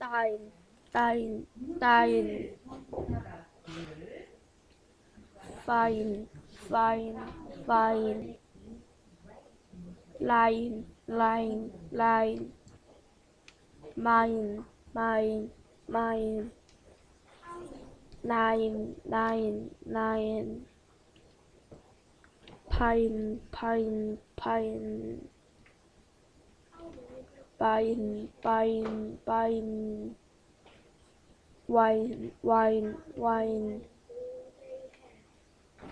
Dine, dine, dine, fine, fine, fine, line, line, line, mine, mine, mine, nine, nine, nine, pine, pine, pine, pine, pine, pine, wine, wine, wine,